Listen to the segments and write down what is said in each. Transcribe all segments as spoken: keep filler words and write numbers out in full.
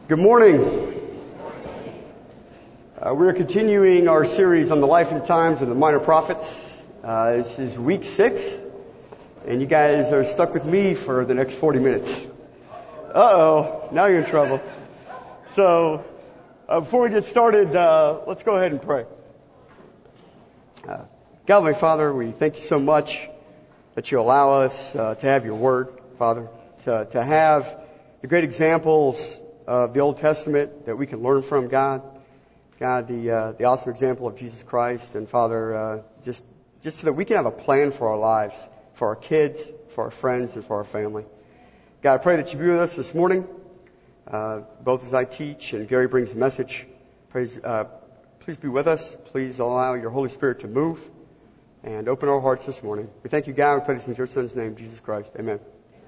Good morning. Uh, we're continuing our series on the life and times of the minor prophets. Uh, this is week six, and you guys are stuck with me for the next forty minutes. Uh-oh, now you're in trouble. So, uh, before we get started, uh, let's go ahead and pray. Uh, God, my Father, we thank you so much that you allow us uh, to have your word, Father, to, to have the great examples of the Old Testament that we can learn from, God. God, the uh, the awesome example of Jesus Christ, and Father, uh, just just so that we can have a plan for our lives, for our kids, for our friends, and for our family. God, I pray that you be with us this morning, uh, both as I teach and Gary brings the message. Praise, uh, please be with us. Please allow your Holy Spirit to move and open our hearts this morning. We thank you, God. We pray this in your Son's name, Jesus Christ. Amen.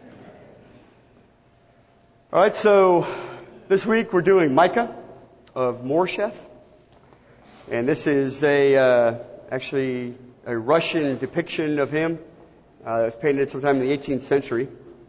All right, so this week we're doing Micah of Moresheth. And this is a uh, actually a Russian depiction of him. Uh, it was painted sometime in the eighteenth century.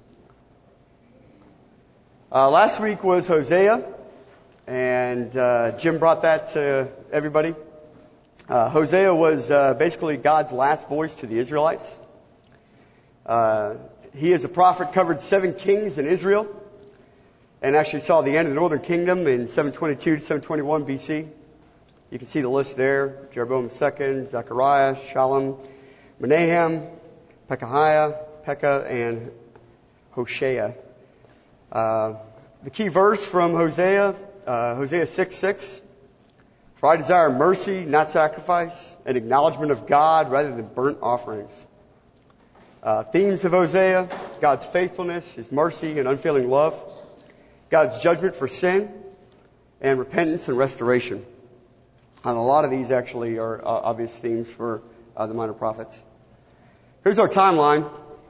Uh, last week was Hosea, and uh, Jim brought that to everybody. Uh, Hosea was uh, basically God's last voice to the Israelites. Uh, he, as a prophet, covered seven kings in Israel, and actually saw the end of the northern kingdom in seven twenty-two to seven twenty-one B C. You can see the list there: Jeroboam the Second, Zechariah, Shallum, Menahem, Pekahiah, Pekah, and Hoshea. Uh, the key verse from Hosea, uh, Hosea six six. For I desire mercy, not sacrifice, an acknowledgement of God rather than burnt offerings. Uh, themes of Hosea: God's faithfulness, His mercy, and unfailing love. God's judgment for sin, and repentance and restoration. And a lot of these actually are uh, obvious themes for uh, the minor prophets. Here's our timeline.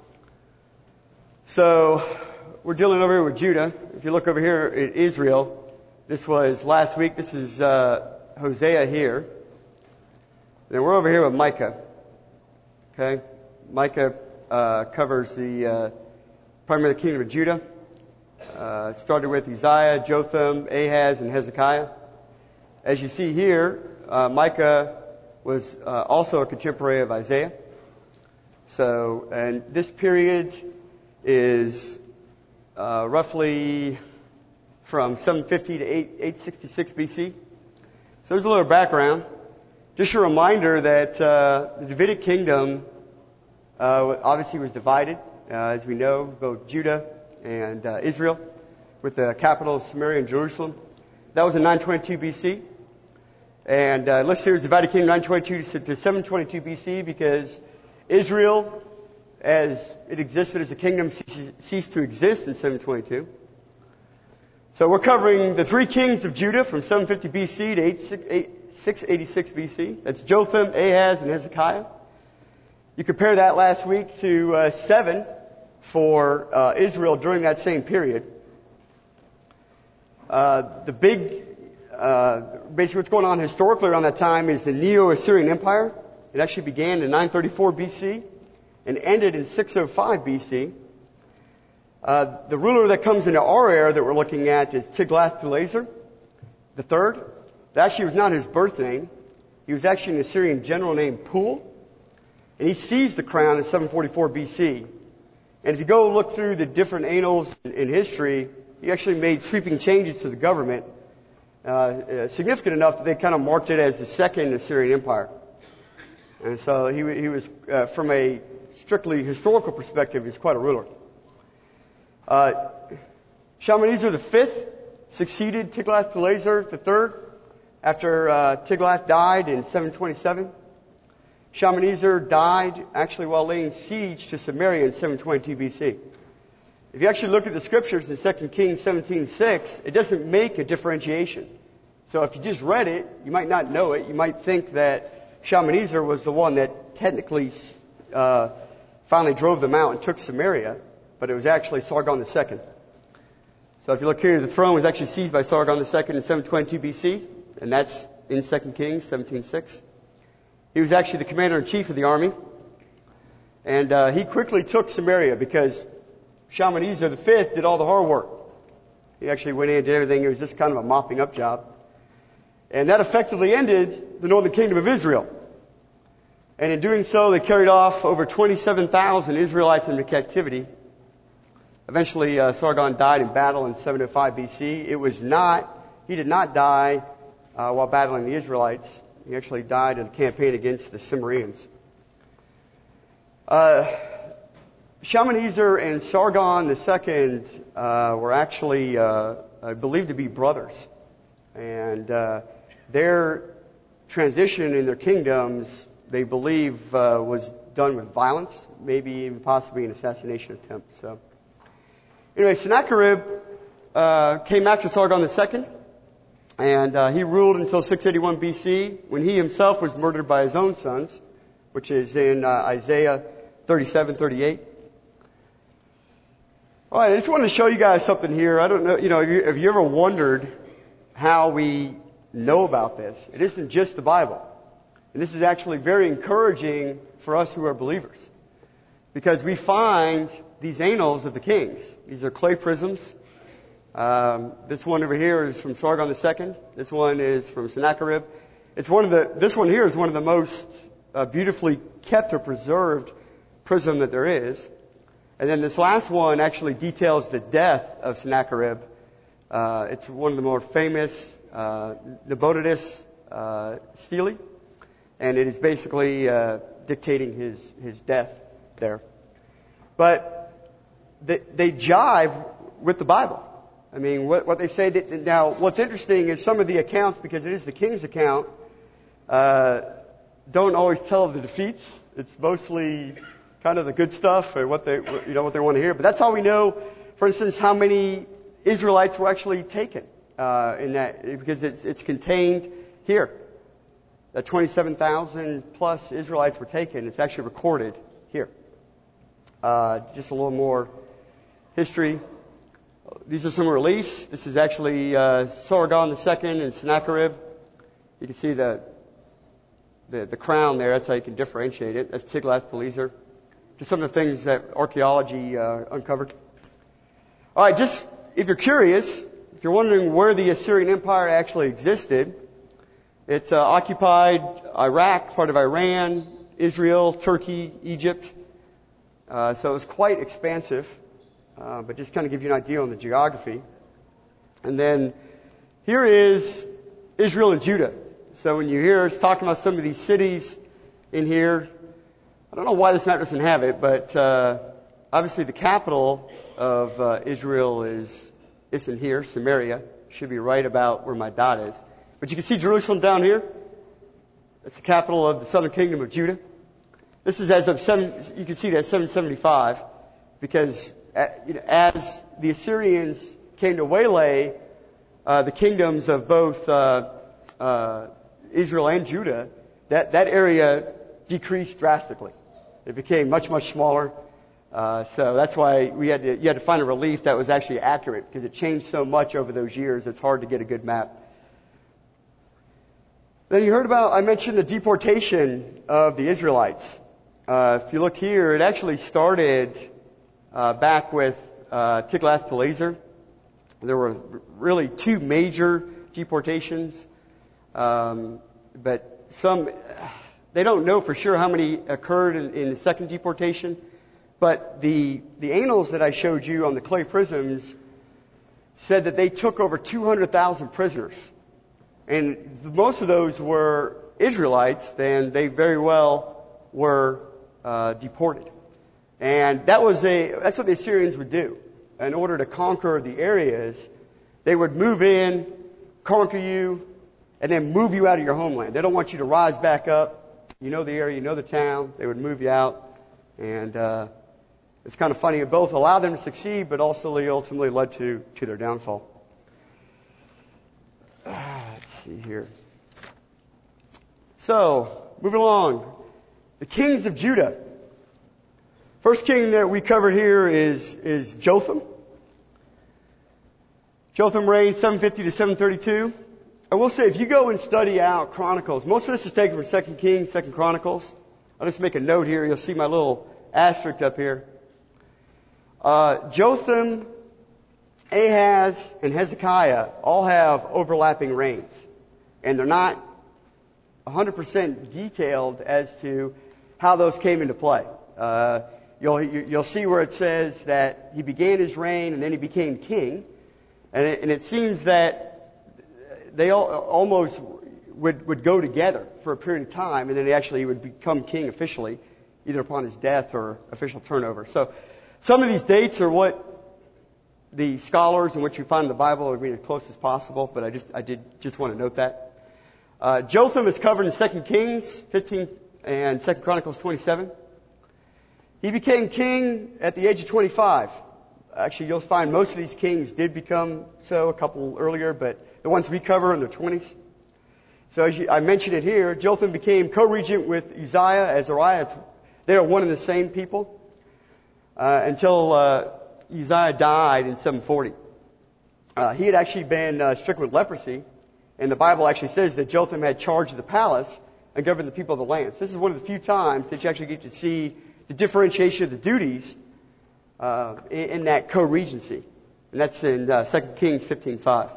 So we're dealing over here with Judah. If you look over here at Israel, this was last week. This is uh, Hosea here. Then we're over here with Micah. Okay, Micah uh, covers the uh, primarily the kingdom of Judah. Uh, started with Uzziah, Jotham, Ahaz, and Hezekiah. As you see here, uh, Micah was uh, also a contemporary of Isaiah. So, and this period is uh, roughly from seven fifty to eight sixty-six B C. So there's a little background. Just a reminder that uh, the Davidic kingdom uh, obviously was divided, uh, as we know, both Judah and uh, Israel, with the capital of Samaria and Jerusalem. That was in nine twenty-two B C. And uh, listed here is divided kingdom nine twenty-two to seven twenty-two B C because Israel, as it existed as a kingdom, ceased to exist in seven twenty-two. So we're covering the three kings of Judah from seven fifty B C to six eighty-six B C. That's Jotham, Ahaz, and Hezekiah. You compare that last week to uh, seven for uh, Israel during that same period. Uh, the big, uh, basically what's going on historically around that time is the Neo-Assyrian Empire. It actually began in nine thirty-four B C and ended in six oh five B C. Uh, the ruler that comes into our era that we're looking at is Tiglath-Pileser the third. That actually was not his birth name. He was actually an Assyrian general named Pul. And he seized the crown in seven forty-four B C. And if you go look through the different annals in history, he actually made sweeping changes to the government, uh, significant enough that they kind of marked it as the Second Assyrian Empire. And so he, he was, uh, from a strictly historical perspective, he's quite a ruler. Uh, Shalmaneser the fifth succeeded Tiglath-Pileser the third after uh, Tiglath died in seven twenty-seven. Shalmaneser died actually while laying siege to Samaria in seven twenty-two B C. If you actually look at the scriptures in Second Kings seventeen six, it doesn't make a differentiation. So if you just read it, you might not know it. You might think that Shalmaneser was the one that technically uh, finally drove them out and took Samaria, but it was actually Sargon the second. So if you look here, the throne was actually seized by Sargon the second in seven twenty-two B C, and that's in Second Kings seventeen six. He was actually the commander-in-chief of the army. And uh, he quickly took Samaria because Shalmaneser the fifth did all the hard work. He actually went in and did everything. It was just kind of a mopping up job. And that effectively ended the northern kingdom of Israel. And in doing so, they carried off over twenty-seven thousand Israelites into captivity. Eventually, uh, Sargon died in battle in seven oh five B C. It was not, he did not die uh, while battling the Israelites. He actually died in a campaign against the Cimmerians. Uh, Shalmaneser and Sargon the Second uh, were actually uh, believed to be brothers. And uh, their transition in their kingdoms, they believe, uh, was done with violence, maybe even possibly an assassination attempt. So, anyway, Sennacherib uh, came after Sargon the Second, and uh, he ruled until six eighty-one B C, when he himself was murdered by his own sons, which is in uh, Isaiah thirty-seven thirty-eight. All right, I just wanted to show you guys something here. I don't know, you know, have you, have you ever wondered how we know about this? It isn't just the Bible. And this is actually very encouraging for us who are believers. Because we find these annals of the kings. These are clay prisms. Um, this one over here is from Sargon the Second. This one is from Sennacherib. It's one of the, this one here is one of the most uh, beautifully kept or preserved prism that there is. And then this last one actually details the death of Sennacherib. Uh, it's one of the more famous, uh, Nabonidus uh, stele. And it is basically uh, dictating his, his death there. But they, they jive with the Bible. I mean, what, what they say... That, now, what's interesting is some of the accounts, because it is the king's account, uh, don't always tell of the defeats. It's mostly kind of the good stuff or what they, you know, what they want to hear. But that's how we know, for instance, how many Israelites were actually taken uh, in that, because it's, it's contained here. That twenty-seven thousand plus Israelites were taken. It's actually recorded here. Uh, just a little more history. These are some reliefs. This is actually uh, Sargon the Second and Sennacherib. You can see the, the the crown there. That's how you can differentiate it. That's Tiglath-Pileser. Just some of the things that archaeology uh, uncovered. All right, just if you're curious, if you're wondering where the Assyrian Empire actually existed, it uh, occupied Iraq, part of Iran, Israel, Turkey, Egypt. Uh, so it was quite expansive, uh, but just kind of give you an idea on the geography. And then here is Israel and Judah. So when you hear us talking about some of these cities in here, I don't know why this map doesn't have it, but uh, obviously the capital of uh, Israel is isn't here, Samaria. Should be right about where my dot is. But you can see Jerusalem down here. That's the capital of the southern kingdom of Judah. This is as of seven, you can see that seven seventy-five, because uh, you know, as the Assyrians came to waylay uh, the kingdoms of both uh, uh, Israel and Judah, that, that area decreased drastically. It became much, much smaller. Uh, so that's why we had to, you had to find a relief that was actually accurate, because it changed so much over those years, it's hard to get a good map. Then you heard about, I mentioned the deportation of the Israelites. Uh, if you look here, it actually started uh, back with uh, Tiglath-Pileser. There were really two major deportations, um, but some, they don't know for sure how many occurred in, in the second deportation. But the the annals that I showed you on the clay prisms said that they took over two hundred thousand prisoners. And most of those were Israelites, then they very well were uh, deported. And that was a that's what the Assyrians would do. In order to conquer the areas, they would move in, conquer you, and then move you out of your homeland. They don't want you to rise back up. You know the area, you know the town. They would move you out. And uh, it's kind of funny. It both allowed them to succeed, but also they ultimately led to, to their downfall. Let's see here. So, moving along. The kings of Judah. First king that we covered here is, is Jotham. Jotham reigned seven fifty to seven thirty-two. I will say, if you go and study out Chronicles, most of this is taken from Second Kings, Second Chronicles. I'll just make a note here. You'll see my little asterisk up here. Uh, Jotham Ahaz and Hezekiah all have overlapping reigns. And they're not one hundred percent detailed as to how those came into play. Uh, you'll, you'll see where it says that he began his reign and then he became king. And it, and it seems that they all, almost would, would go together for a period of time, and then he actually would become king officially, either upon his death or official turnover. So some of these dates are what the scholars and what you find in the Bible are being as close as possible, but I just I did just want to note that. Uh, Jotham is covered in Second Kings fifteen and Second Chronicles twenty-seven. He became king at the age of twenty-five. Actually, you'll find most of these kings did become so a couple earlier, but the ones we cover are in their twenties. So as you, I mentioned it here, Jotham became co-regent with Uzziah, Azariah. They are one and the same people uh, until uh, Uzziah died in seven forty. Uh, he had actually been uh, stricken with leprosy. And the Bible actually says that Jotham had charge of the palace and governed the people of the land. So this is one of the few times that you actually get to see the differentiation of the duties uh, in, in that co-regency. And that's in uh, Second Kings fifteen five.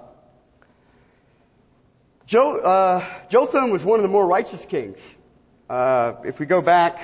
Jo, uh, Jotham was one of the more righteous kings. Uh, if we go back...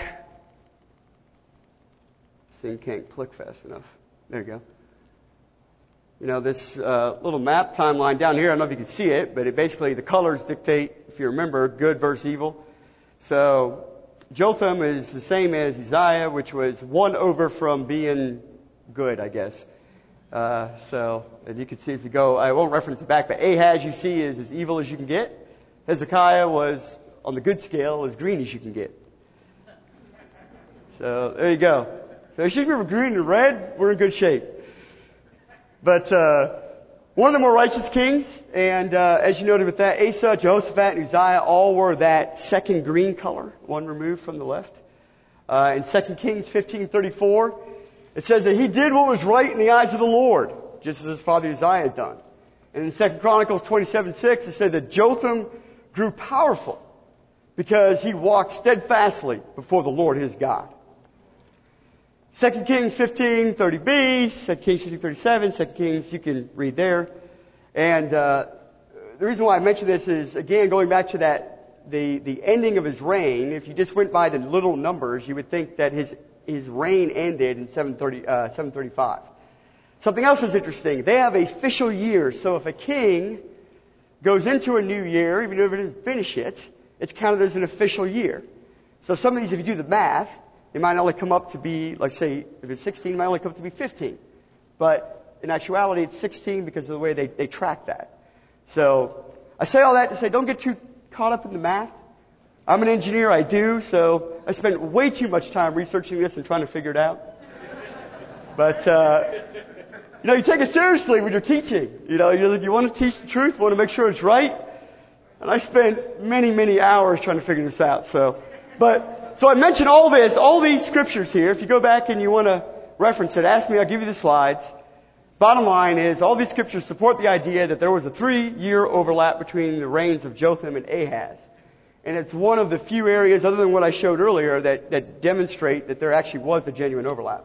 This thing can't click fast enough. There you go. You know, this uh, little map timeline down here, I don't know if you can see it, but it basically, the colors dictate, if you remember, good versus evil. So, Jotham is the same as Uzziah, which was one over from being good, I guess. Uh, so, and you can see as we go, I won't reference it back, but Ahaz, you see, is as evil as you can get. Hezekiah was, on the good scale, as green as you can get. So, there you go. So, if you remember green and red, we're in good shape. But uh, one of the more righteous kings, and uh, as you noted with that, Asa, Jehoshaphat, and Uzziah all were that second green color, one removed from the left. Uh, in Second Kings fifteen thirty-four, it says that he did what was right in the eyes of the Lord, just as his father Uzziah had done. And in Second Chronicles twenty-seven six, it said that Jotham grew powerful because he walked steadfastly before the Lord his God. Second Kings fifteen thirty b, Second Kings fifteen thirty-seven, Second Kings, you can read there. And uh, the reason why I mention this is, again, going back to that, the, the ending of his reign. If you just went by the little numbers, you would think that his, his reign ended in seven thirty, uh, seven thirty-five. Something else is interesting. They have official years. So if a king goes into a new year, even if it doesn't finish it, it's counted as an official year. So some of these, if you do the math, it might only come up to be, like say, if it's sixteen, it might only come up to be fifteen. But in actuality, it's sixteen because of the way they, they track that. So I say all that to say, don't get too caught up in the math. I'm an engineer, I do, so I spent way too much time researching this and trying to figure it out. But, uh, you know, you take it seriously when you're teaching. You know, you, you want to teach the truth, want to make sure it's right. And I spent many, many hours trying to figure this out. So, but... So I mentioned all this, all these scriptures here. If you go back and you want to reference it, ask me, I'll give you the slides. Bottom line is, all these scriptures support the idea that there was a three-year overlap between the reigns of Jotham and Ahaz. And it's one of the few areas, other than what I showed earlier, that, that demonstrate that there actually was a genuine overlap.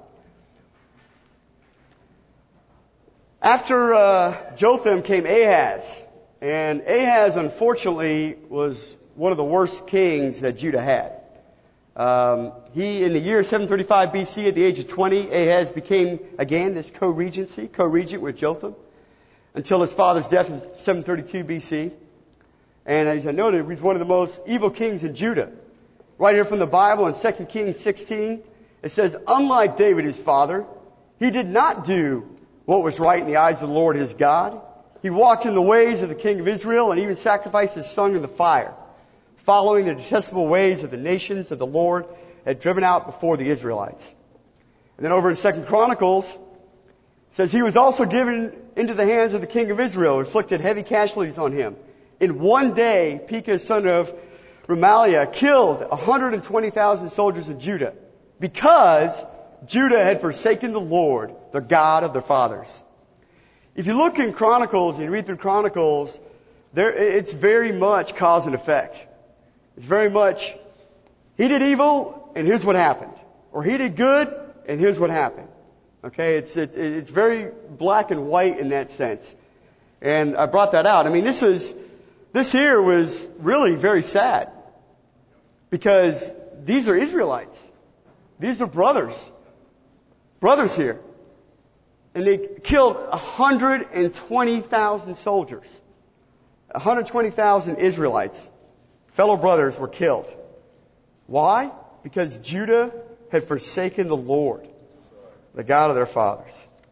After uh, Jotham came Ahaz. And Ahaz, unfortunately, was one of the worst kings that Judah had. Um, he, in the year seven thirty-five B C, at the age of twenty, Ahaz became, again, this co-regency, co-regent with Jotham, until his father's death in seven thirty-two B C. And as I noted, he's one of the most evil kings in Judah. Right here from the Bible in Second Kings sixteen, it says, unlike David his father, he did not do what was right in the eyes of the Lord his God. He walked in the ways of the king of Israel and even sacrificed his son in the fire, following the detestable ways of the nations that the Lord had driven out before the Israelites. And then over in Second Chronicles, it says, he was also given into the hands of the king of Israel, inflicted heavy casualties on him. In one day, Pekah, son of Remaliah, killed one hundred twenty thousand soldiers of Judah, because Judah had forsaken the Lord, the God of their fathers. If you look in Chronicles and you read through Chronicles, there, it's very much cause and effect. It's very much, he did evil, and here's what happened. Or he did good, and here's what happened. Okay, it's it, it's very black and white in that sense, and I brought that out. I mean, this is this here was really very sad because these are Israelites, these are brothers, brothers here, and they killed one hundred twenty thousand soldiers, one hundred twenty thousand Israelites, fellow brothers, were killed. Why? Because Judah had forsaken the Lord, the God of their fathers.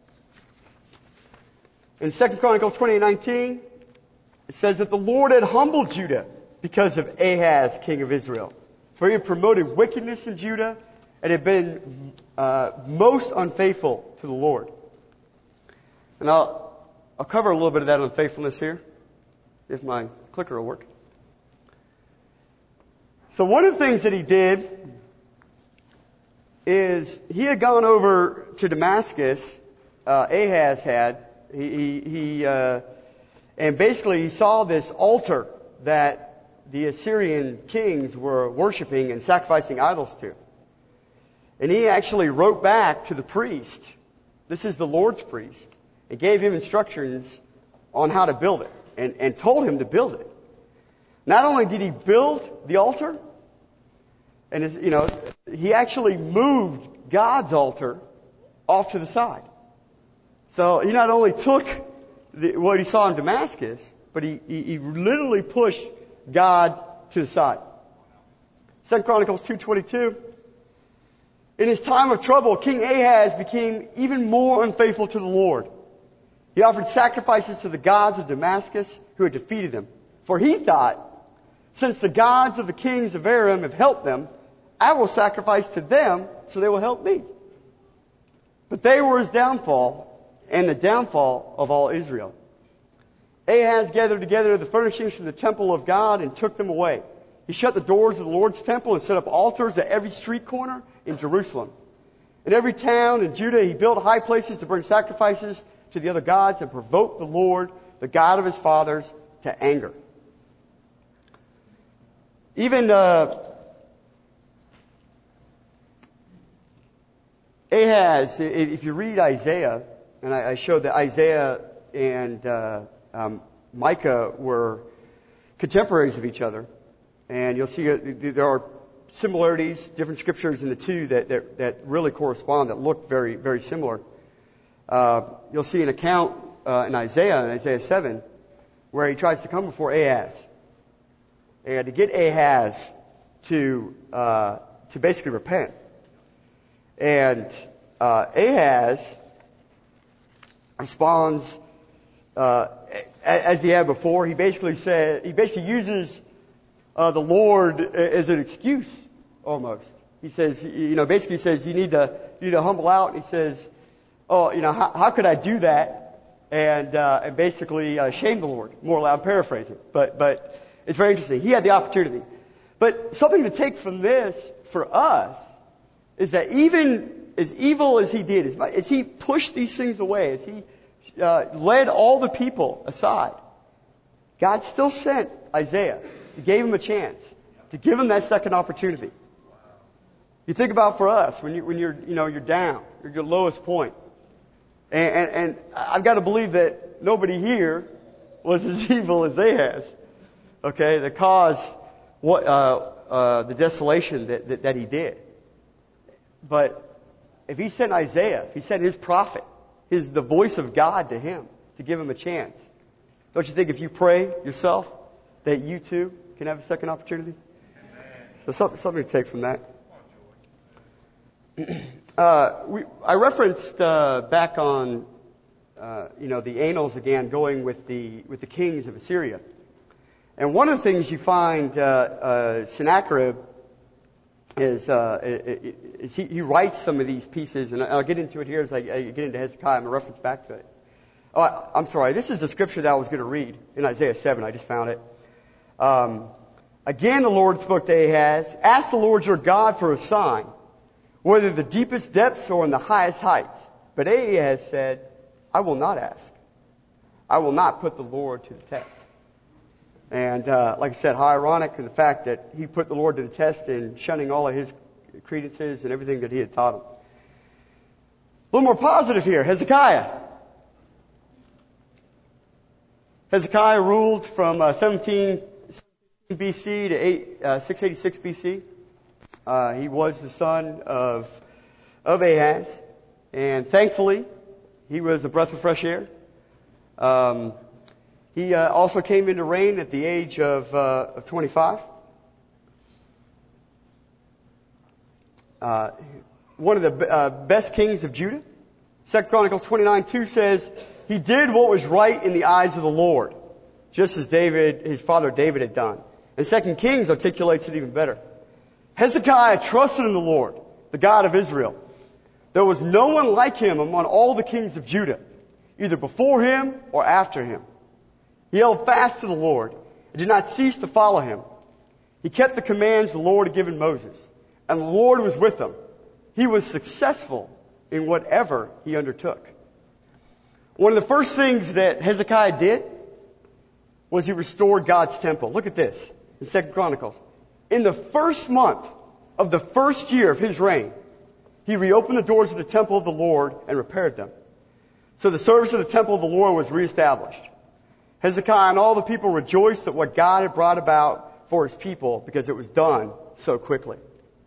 In Second Chronicles twenty nineteen, it says that the Lord had humbled Judah because of Ahaz, king of Israel. For he had promoted wickedness in Judah and had been uh, most unfaithful to the Lord. And I'll, I'll cover a little bit of that unfaithfulness here, if my clicker will work. So one of the things that he did is he had gone over to Damascus, uh, Ahaz had, he, he, he uh, and basically he saw this altar that the Assyrian kings were worshiping and sacrificing idols to. And he actually wrote back to the priest, this is the Lord's priest, and gave him instructions on how to build it, and, and told him to build it. Not only did he build the altar, and his, you know, he actually moved God's altar off to the side. So he not only took the, what he saw in Damascus, but he, he, he literally pushed God to the side. Second Chronicles two twenty-two. In his time of trouble, King Ahaz became even more unfaithful to the Lord. He offered sacrifices to the gods of Damascus who had defeated him. For he thought, since the gods of the kings of Aram have helped them, I will sacrifice to them so they will help me. But they were his downfall and the downfall of all Israel. Ahaz gathered together the furnishings from the temple of God and took them away. He shut the doors of the Lord's temple and set up altars at every street corner in Jerusalem. In every town in Judah he built high places to bring sacrifices to the other gods and provoke the Lord, the God of his fathers, to anger. Even uh, Ahaz, if you read Isaiah, and I, I showed that Isaiah and uh, um, Micah were contemporaries of each other, and you'll see uh, there are similarities, different scriptures in the two that, that, that really correspond, that look very, very similar. Uh, you'll see an account uh, in Isaiah, in Isaiah seven, where he tries to come before Ahaz. And to get Ahaz to uh, to basically repent. And uh, Ahaz responds uh, as he had before. He basically said he basically uses uh, the Lord as an excuse almost. He says, you know, basically he says you need to you need to humble out. And he says, oh, you know, how, how could I do that? And uh, and basically uh, shame the Lord. More or less, I'm paraphrasing, but but. It's very interesting. He had the opportunity. But something to take from this for us is that even as evil as he did, as, as he pushed these things away, as he uh, led all the people aside, God still sent Isaiah. He gave him a chance to give him that second opportunity. You think about for us when you when you're you know you're down, you're at your lowest point, and, and, and I've got to believe that nobody here was as evil as Ahaz. Okay, that caused what uh, uh, the desolation that, that, that he did. But if he sent Isaiah, if he sent his prophet, his the voice of God to him to give him a chance, don't you think if you pray yourself that you too can have a second opportunity? So something, something to take from that. Uh, we, I referenced uh, back on uh, you know the annals again, going with the with the kings of Assyria. And one of the things you find, uh, uh, Sennacherib is, uh, is he, he writes some of these pieces, and I'll get into it here as I, I get into Hezekiah. I'm going to reference back to it. Oh, I, I'm sorry. This is the scripture that I was going to read in Isaiah seven. I just found it. Um, Again, the Lord spoke to Ahaz, ask the Lord your God for a sign, whether the deepest depths or in the highest heights. But Ahaz said, I will not ask. I will not put the Lord to the test. And uh, like I said, how ironic in the fact that he put the Lord to the test in shunning all of his credences and everything that he had taught him. little more positive here. Hezekiah. Hezekiah ruled from uh, seventeen B C to eight, uh, six eighty-six B C. Uh, he was the son of, of Ahaz. And thankfully, he was a breath of fresh air. Um, he uh, also came into reign at the age of, uh, of twenty-five. Uh, one of the uh, best kings of Judah. Second Chronicles twenty-nine two says, he did what was right in the eyes of the Lord, just as David, his father David had done. And Second Kings articulates it even better. Hezekiah trusted in the Lord, the God of Israel. There was no one like him among all the kings of Judah, either before him or after him. He held fast to the Lord and did not cease to follow him. He kept the commands the Lord had given Moses, and the Lord was with him. He was successful in whatever he undertook. One of the first things that Hezekiah did was he restored God's temple. Look at this in Second Chronicles. In the first month of the first year of his reign, he reopened the doors of the temple of the Lord and repaired them. So the service of the temple of the Lord was reestablished. Hezekiah and all the people rejoiced at what God had brought about for his people because it was done so quickly.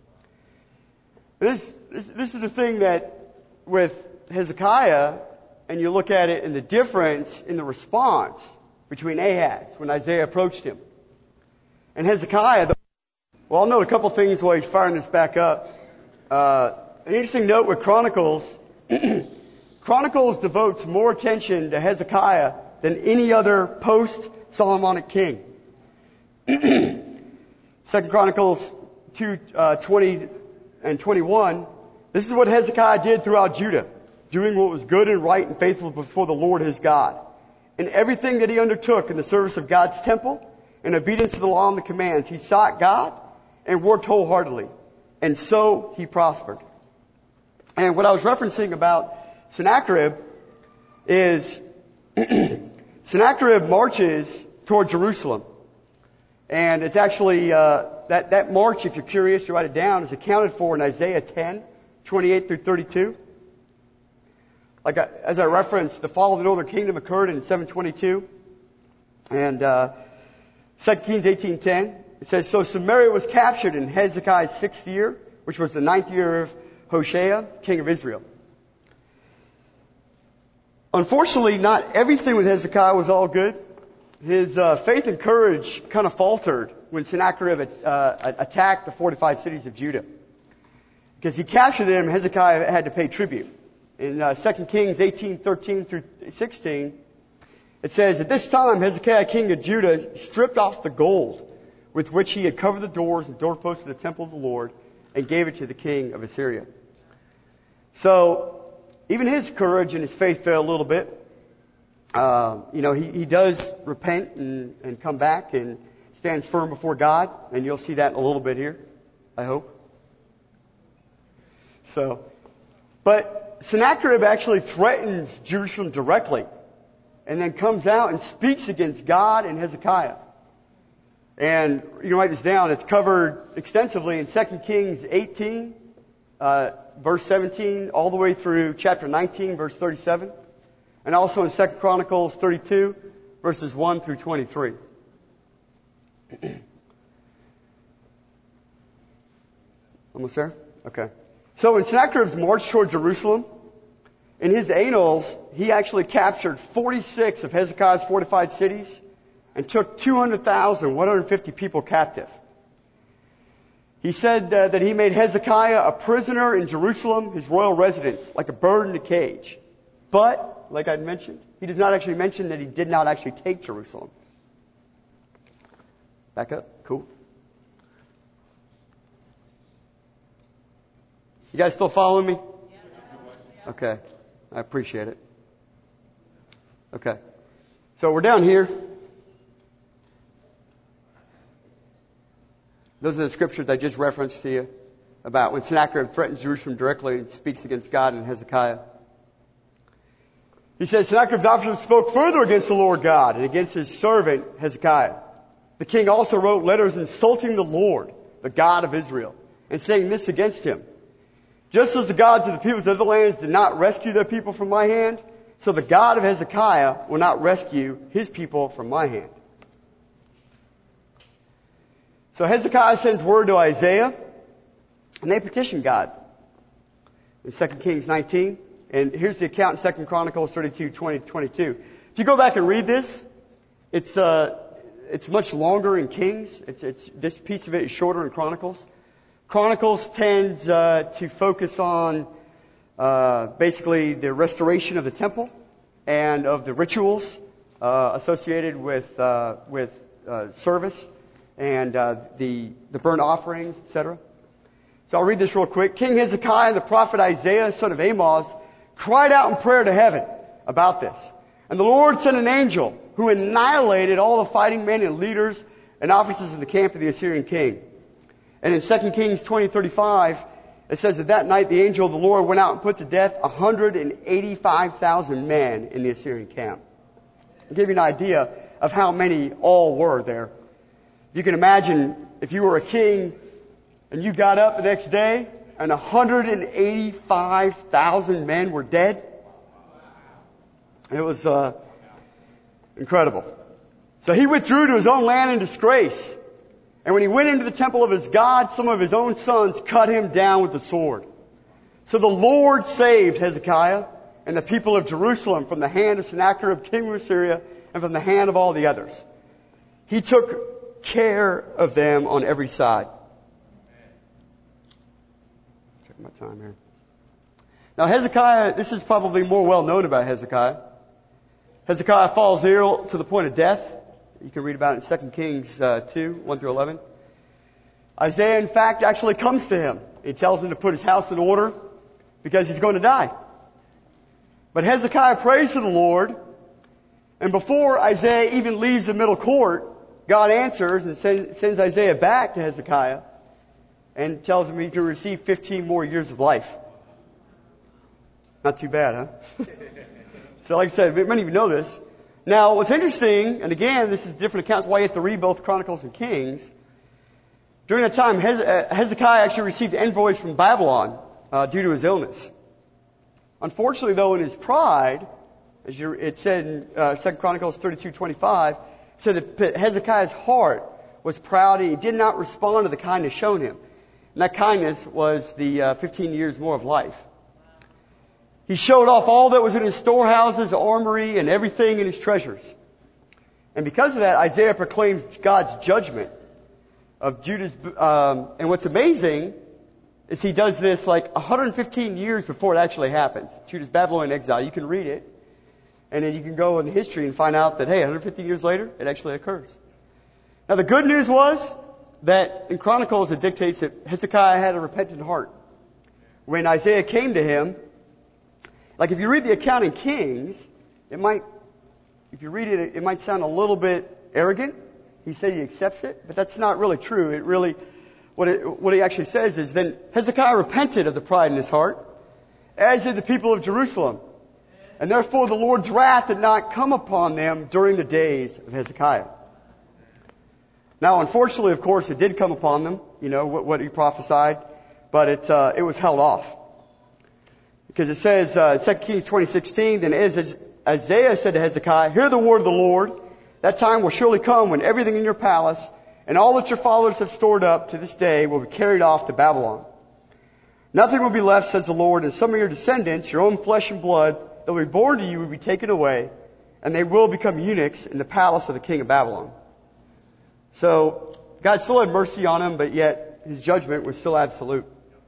This, this, this is the thing that with Hezekiah, and you look at it in the difference in the response between Ahaz when Isaiah approached him and Hezekiah. Well, I'll note a couple things while he's firing this back up. Uh, an interesting note with Chronicles. Chronicles devotes more attention to Hezekiah than any other post-Solomonic king. Second Chronicles two, uh, twenty and twenty-one. This is what Hezekiah did throughout Judah, doing what was good and right and faithful before the Lord his God. In everything that he undertook in the service of God's temple, in obedience to the law and the commands, he sought God and worked wholeheartedly. And so he prospered. And what I was referencing about Sennacherib is Sennacherib marches toward Jerusalem. And it's actually, uh, that, that march, if you're curious, you write it down, is accounted for in Isaiah ten, twenty-eight through thirty-two. Like I, as I referenced, the fall of the northern kingdom occurred in seven twenty-two. And uh, Second Kings eighteen ten, it says, so Samaria was captured in Hezekiah's sixth year, which was the ninth year of Hoshea, king of Israel. Unfortunately, not everything with Hezekiah was all good. His uh, faith and courage kind of faltered when Sennacherib uh, attacked the fortified cities of Judah. Because he captured them, Hezekiah had to pay tribute. In uh, Second Kings eighteen thirteen through sixteen, it says, at this time Hezekiah, king of Judah, stripped off the gold with which he had covered the doors and doorposts of the temple of the Lord and gave it to the king of Assyria. So, even his courage and his faith fell a little bit. Uh, you know, he, he does repent and, and come back and stands firm before God, and you'll see that in a little bit here, I hope. So, but Sennacherib actually threatens Jerusalem directly, and then comes out and speaks against God and Hezekiah. And you can write this down. It's covered extensively in Second Kings eighteen, uh, verse seventeen, all the way through chapter nineteen, verse thirty-seven. And also in Second Chronicles thirty-two, verses one through twenty-three. Almost there? Okay. So when Sennacherib's marched toward Jerusalem, in his annals, he actually captured forty-six of Hezekiah's fortified cities and took two hundred thousand, one hundred fifty people captive. He said uh, that he made Hezekiah a prisoner in Jerusalem, his royal residence, like a bird in a cage. But, like I mentioned, he does not actually mention that he did not actually take Jerusalem. Back up. Cool. You guys still following me? Okay. I appreciate it. Okay. So we're down here. Those are the scriptures I just referenced to you about when Sennacherib threatens Jerusalem directly and speaks against God and Hezekiah. He says, Sennacherib's officers spoke further against the Lord God and against his servant Hezekiah. The king also wrote letters insulting the Lord, the God of Israel, and saying this against him. Just as the gods of the peoples of other lands did not rescue their people from my hand, so the God of Hezekiah will not rescue his people from my hand. So Hezekiah sends word to Isaiah, and they petition God. In Second Kings nineteen, and here's the account in Second Chronicles thirty-two, twenty to twenty-two. If you go back and read this, it's uh, it's much longer in Kings. It's, it's this piece of it is shorter in Chronicles. Chronicles tends uh, to focus on uh, basically the restoration of the temple and of the rituals uh, associated with uh, with uh, service and uh, the the burnt offerings, et cetera. So I'll read this real quick. King Hezekiah, the prophet Isaiah, son of Amoz, cried out in prayer to heaven about this. And the Lord sent an angel who annihilated all the fighting men and leaders and officers in the camp of the Assyrian king. And in Second Kings twenty thirty-five, it says that that night the angel of the Lord went out and put to death one hundred eighty-five thousand men in the Assyrian camp. I'll give you an idea of how many all were there. You can imagine if you were a king and you got up the next day and one hundred eighty-five thousand men were dead. It was uh, incredible. So he withdrew to his own land in disgrace. And when he went into the temple of his God, some of his own sons cut him down with the sword. So the Lord saved Hezekiah and the people of Jerusalem from the hand of Sennacherib, king of Assyria, and from the hand of all the others. He took care of them on every side. Check my time here. Now Hezekiah, this is probably more well known about Hezekiah. Hezekiah falls ill to the point of death. You can read about it in Second Kings uh, two, one through eleven. Isaiah, in fact, actually comes to him. He tells him to put his house in order because he's going to die. But Hezekiah prays to the Lord, and before Isaiah even leaves the middle court, God answers and sends Isaiah back to Hezekiah and tells him he can receive fifteen more years of life. Not too bad, huh? So like I said, many of you know this. Now, what's interesting, and again, this is different accounts, why you have to read both Chronicles and Kings. During that time, Hezekiah actually received envoys from Babylon uh, due to his illness. Unfortunately, though, in his pride, as you, it said in uh, Second Chronicles thirty-two twenty-five, it said that Hezekiah's heart was proud and he did not respond to the kindness shown him. And that kindness was the uh, fifteen years more of life. He showed off all that was in his storehouses, armory, and everything in his treasures. And because of that, Isaiah proclaims God's judgment of Judah's. Um, and what's amazing is he does this like one hundred fifteen years before it actually happens. Judah's Babylonian exile. You can read it. And then you can go in history and find out that, hey, one hundred fifty years later, it actually occurs. Now, the good news was that in Chronicles it dictates that Hezekiah had a repentant heart. When Isaiah came to him, like if you read the account in Kings, it might, if you read it, it might sound a little bit arrogant. He said he accepts it, but that's not really true. It really, what it, what he actually says is, then Hezekiah repented of the pride in his heart, as did the people of Jerusalem. And therefore the Lord's wrath did not come upon them during the days of Hezekiah. Now, unfortunately, of course, it did come upon them, you know, what, what he prophesied, but it, uh, it was held off. Because it says, uh, in Second Kings twenty sixteen, then Isaiah said to Hezekiah, hear the word of the Lord. That time will surely come when everything in your palace and all that your fathers have stored up to this day will be carried off to Babylon. Nothing will be left, says the Lord, and some of your descendants, your own flesh and blood, that will be born to you will be taken away, and they will become eunuchs in the palace of the king of Babylon. So, God still had mercy on him, but yet his judgment was still absolute.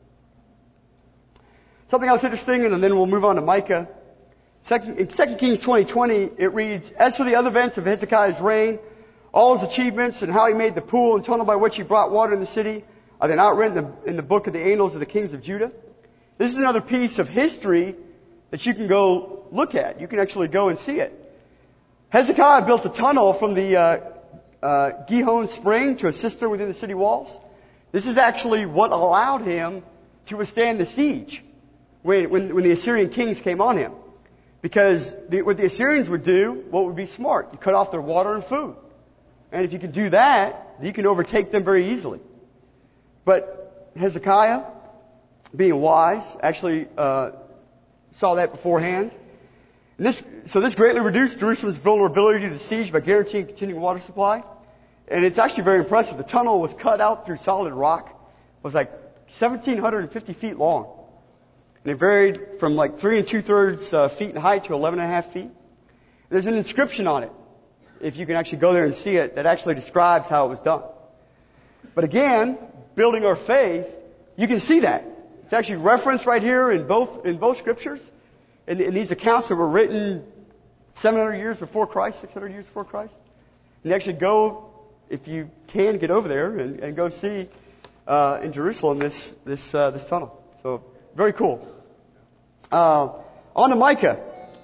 Something else interesting, and then we'll move on to Micah. Second, in Second Kings twenty twenty, it reads, as for the other events of Hezekiah's reign, all his achievements and how he made the pool and tunnel by which he brought water in the city, are they not written in the, in the book of the annals of the kings of Judah? This is another piece of history that you can go look at. You can actually go and see it. Hezekiah built a tunnel from the uh, uh, Gihon spring to a cistern within the city walls. This is actually what allowed him to withstand the siege when, when, when the Assyrian kings came on him. Because the, what the Assyrians would do, what would be smart? You cut off their water and food. And if you can do that, you can overtake them very easily. But Hezekiah being wise, actually uh, saw that beforehand. And this, so this greatly reduced Jerusalem's vulnerability to the siege by guaranteeing continuing water supply. And it's actually very impressive. The tunnel was cut out through solid rock. It was like one thousand seven hundred fifty feet long. And it varied from like three and two-thirds uh, feet in height to eleven and a half feet. There's an inscription on it, if you can actually go there and see it, that actually describes how it was done. But again, building our faith, you can see that. It's actually referenced right here in both in both scriptures. In, in these accounts that were written seven hundred years before Christ, six hundred years before Christ. And you actually go, if you can, get over there and, and go see uh, in Jerusalem this this uh, this tunnel. So very cool. Uh, on to Micah.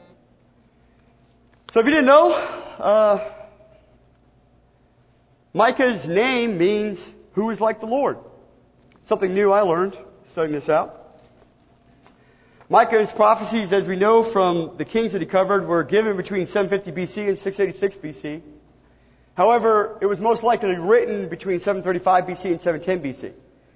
So if you didn't know, uh, Micah's name means "who is like the Lord." Something new I learned studying this out. Micah's prophecies, as we know from the kings that he covered, were given between seven fifty B C and six eighty-six B C. However, it was most likely written between seven thirty-five B C and seven ten B C.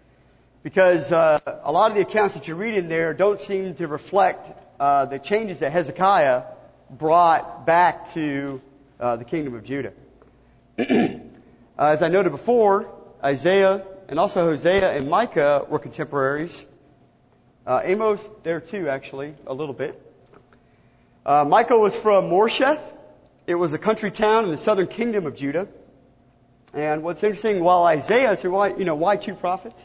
Because uh, a lot of the accounts that you read in there don't seem to reflect uh, the changes that Hezekiah brought back to uh, the kingdom of Judah. uh, as I noted before, Isaiah and also Hosea and Micah were contemporaries. Uh, Amos there too, actually, a little bit. Uh, Micah was from Morsheth. It was a country town in the southern kingdom of Judah. And what's interesting, while Isaiah, so why, you know, why two prophets?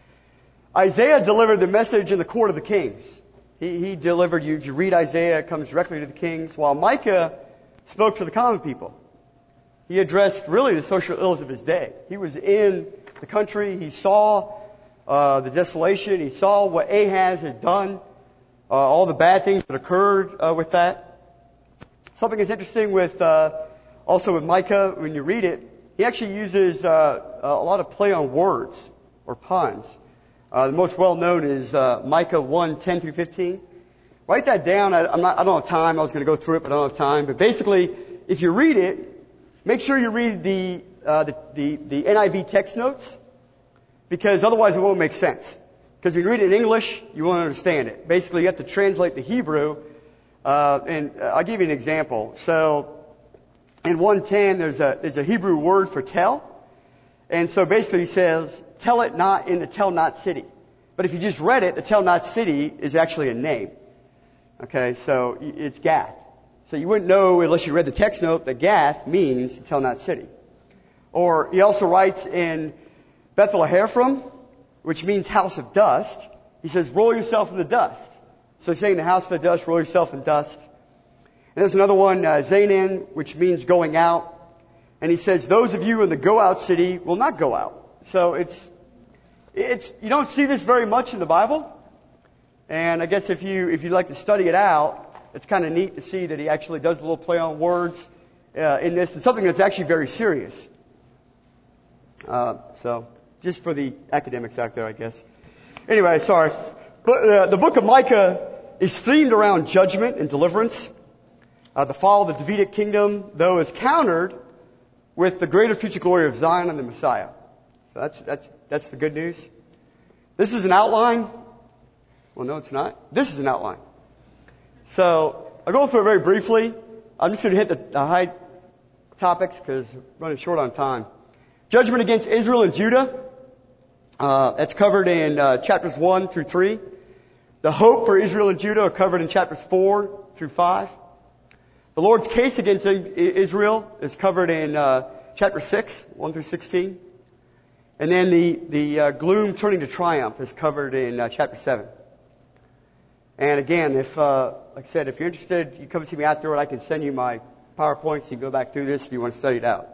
Isaiah delivered the message in the court of the kings. He, he delivered, you, if you read Isaiah, it comes directly to the kings, while Micah spoke to the common people. He addressed really the social ills of his day. He was in the country. He saw uh, the desolation. He saw what Ahaz had done, uh, all the bad things that occurred uh, with that. Something that's interesting with uh, also with Micah, when you read it, he actually uses uh, a lot of play on words or puns. Uh, the most well known is uh, Micah one, ten through fifteen. Write that down. I, I'm not, I don't have time. I was going to go through it, but I don't have time. But basically, if you read it, make sure you read the, uh, the, the, the N I V text notes, because otherwise it won't make sense. Because when you read it in English, you won't understand it. Basically, you have to translate the Hebrew. Uh, and I'll give you an example. So, in one ten, there's a, there's a Hebrew word for tell. And so basically he says, tell it not in the tell not city. But if you just read it, the tell not city is actually a name. Okay, so it's Gath. So you wouldn't know unless you read the text note that Gath means tell not city. Or he also writes in Bethlehem, which means house of dust. He says, roll yourself in the dust. So he's saying the house of the dust, roll yourself in dust. And there's another one, uh, Zainan, which means going out. And he says, those of you in the go out city will not go out. So it's, it's, you don't see this very much in the Bible. And I guess if you, if you'd like to study it out, it's kind of neat to see that he actually does a little play on words uh, in this, and something that's actually very serious. Uh, so, just for the academics out there, I guess. Anyway, sorry. But uh, the book of Micah is themed around judgment and deliverance. Uh, the fall of the Davidic kingdom, though, is countered with the greater future glory of Zion and the Messiah. So that's that's that's the good news. This is an outline. Well, no, it's not. This is an outline. So I'll go through it very briefly. I'm just going to hit the, the high topics because we're running short on time. Judgment against Israel and Judah. Uh, that's covered in uh, chapters one through three. The hope for Israel and Judah are covered in chapters four through five. The Lord's case against Israel is covered in uh, chapter six, one through sixteen. And then the, the uh, gloom turning to triumph is covered in uh, chapter seven. And again, if, uh, like I said, if you're interested, you come see me afterward. I can send you my PowerPoints. You can go back through this if you want to study it out.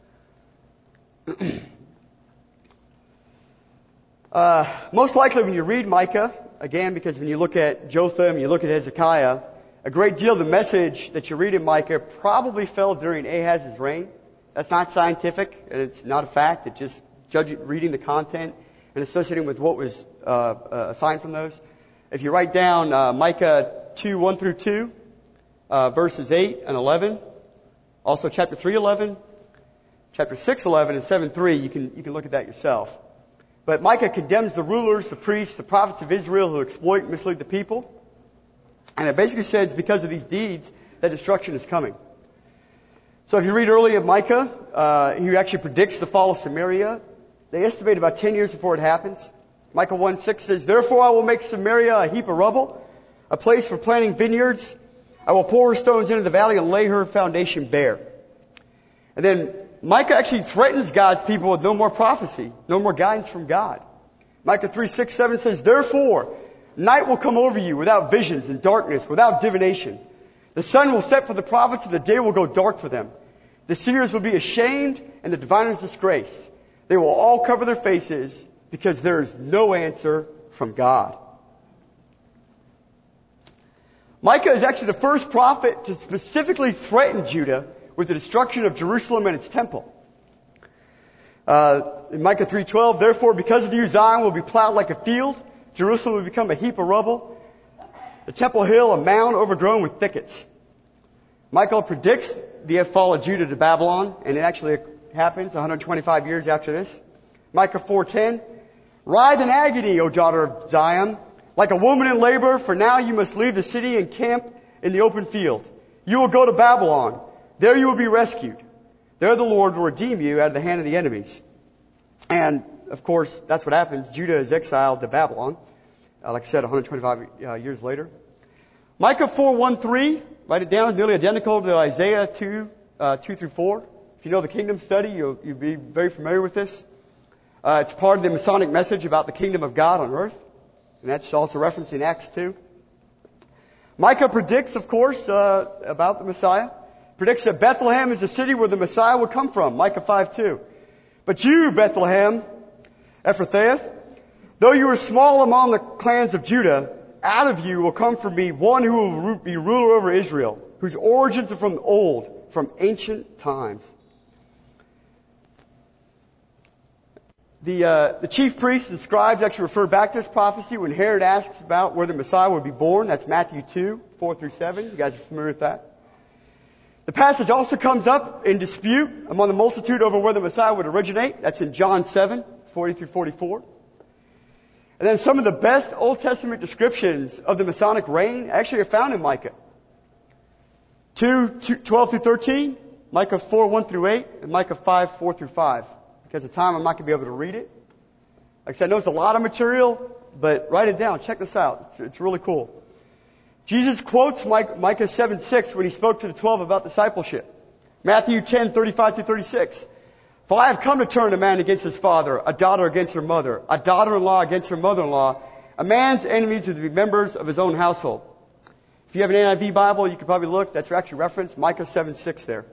uh, most likely when you read Micah, again, because when you look at Jotham, you look at Hezekiah, a great deal of the message that you read in Micah probably fell during Ahaz's reign. That's not scientific, and it's not a fact. It's just judging, reading the content and associating with what was uh, uh, assigned from those. If you write down uh, Micah two, one through two, uh, verses eight and eleven, also chapter three, eleven, chapter six, eleven, and seven, three, you can you can look at that yourself. But Micah condemns the rulers, the priests, the prophets of Israel who exploit and mislead the people. And it basically says because of these deeds that destruction is coming. So if you read early in Micah, uh, he actually predicts the fall of Samaria. They estimate about ten years before it happens. Micah one six says, "Therefore I will make Samaria a heap of rubble, a place for planting vineyards. I will pour her stones into the valley and lay her foundation bare." And then Micah actually threatens God's people with no more prophecy, no more guidance from God. Micah three six seven says, "Therefore night will come over you without visions and darkness, without divination. The sun will set for the prophets and the day will go dark for them. The seers will be ashamed and the diviners disgraced. They will all cover their faces because there is no answer from God." Micah is actually the first prophet to specifically threaten Judah with the destruction of Jerusalem and its temple. Uh, in Micah three twelve, "Therefore because of you Zion will be plowed like a field, Jerusalem will become a heap of rubble, the Temple Hill a mound overgrown with thickets." Micah predicts the fall of Judah to Babylon, and it actually happens one hundred twenty-five years after this. Micah four ten, "Writhe in agony, O daughter of Zion, like a woman in labor, for now you must leave the city and camp in the open field. You will go to Babylon. There you will be rescued. There the Lord will redeem you out of the hand of the enemies." And, of course, that's what happens. Judah is exiled to Babylon. Uh, like I said, one hundred twenty-five uh, years later. Micah four one three, write it down, is nearly identical to Isaiah two, uh, two through four. If you know the kingdom study, you'll, you'll be very familiar with this. Uh, it's part of the Masonic message about the kingdom of God on earth. And that's also referenced in Acts two. Micah predicts, of course, uh, about the Messiah. Predicts that Bethlehem is the city where the Messiah would come from. Micah five two. "But you, Bethlehem, Ephrathah, though you are small among the clans of Judah, out of you will come for me one who will be ruler over Israel, whose origins are from old, from ancient times." The, uh, the chief priests and scribes actually refer back to this prophecy when Herod asks about where the Messiah would be born. That's Matthew two, four through seven. You guys are familiar with that. The passage also comes up in dispute among the multitude over where the Messiah would originate. That's in John seven, forty through forty-four. And then some of the best Old Testament descriptions of the Masonic reign actually are found in Micah. two, twelve through thirteen, Micah four, one through eight, and Micah five, four through five. Because of time, I'm not going to be able to read it. Like I said, I know it's a lot of material, but write it down. Check this out. It's, it's really cool. Jesus quotes Micah seven six when he spoke to the twelve about discipleship. Matthew ten, thirty-five through thirty-six. "For I have come to turn a man against his father, a daughter against her mother, a daughter-in-law against her mother-in-law. A man's enemies are to be members of his own household." If you have an N I V Bible, you can probably look. That's actually referenced Micah seven six there.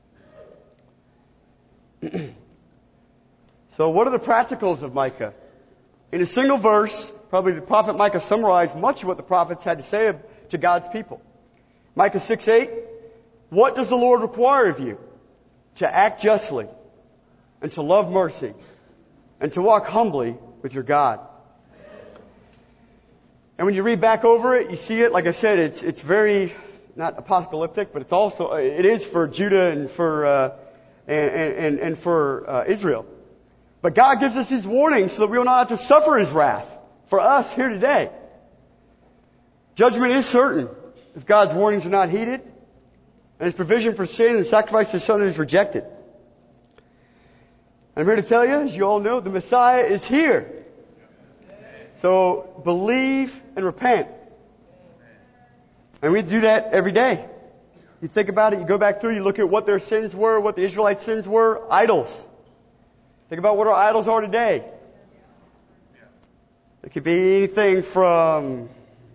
So what are the practicals of Micah? In a single verse, probably the prophet Micah summarized much of what the prophets had to say to God's people. Micah six eight, "What does the Lord require of you? To act justly, and to love mercy, and to walk humbly with your God." And when you read back over it, you see it, like I said, it's it's very, not apocalyptic, but it's also, it is for Judah and for, uh, and, and, and for uh, Israel. But God gives us His warning so that we will not have to suffer His wrath for us here today. Judgment is certain if God's warnings are not heeded, and His provision for sin and sacrifice of His Son is rejected. I'm here to tell you, as you all know, the Messiah is here. So believe and repent. And we do that every day. You think about it, you go back through, you look at what their sins were, what the Israelites' sins were, idols. Think about what our idols are today. It could be anything from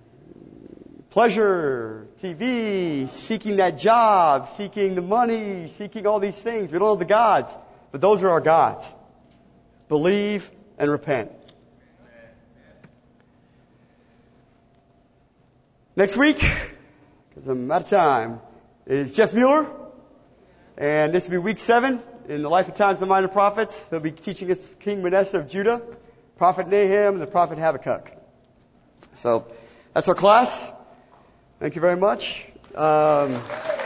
pleasure, T V, seeking that job, seeking the money, seeking all these things. We don't know the gods, but those are our gods. Believe and repent. Next week, because I'm out of time, is Jeff Mueller. And this will be week seven in the life and times of the minor prophets. He'll be teaching us King Manasseh of Judah, Prophet Nahum, and the Prophet Habakkuk. So that's our class. Thank you very much. Um,